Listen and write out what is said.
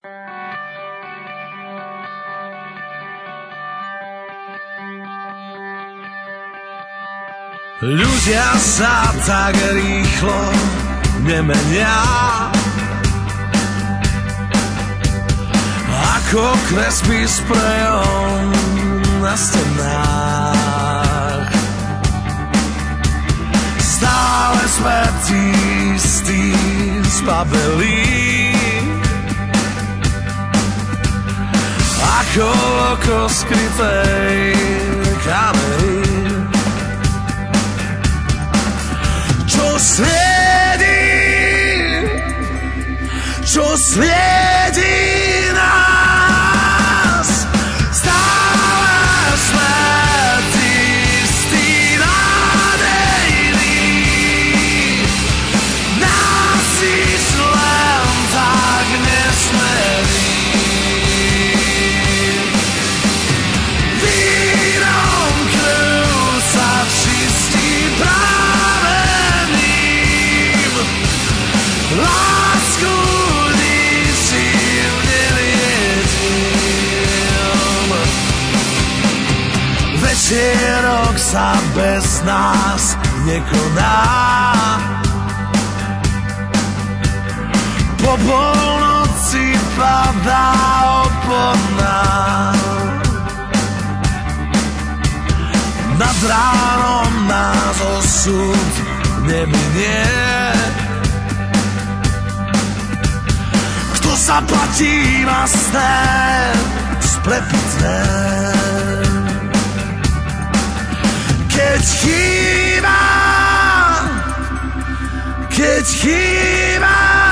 Ľudia sa tak rýchlo nemenia, ako krespy sprejom na stenách. Stále sme tí istí zbabelí, ako oko skrytej kamery. Čo sliedí nás, stále sme tí istí nádejní, nás ísť len tak nesmení. Vínom krv sa čistí práve ním, lásku večierok sa bez nás nekoná. Po polnoci padá opona, nad ránom nás osud neminie. Kto sa platí masné, sprepitné, keď chýba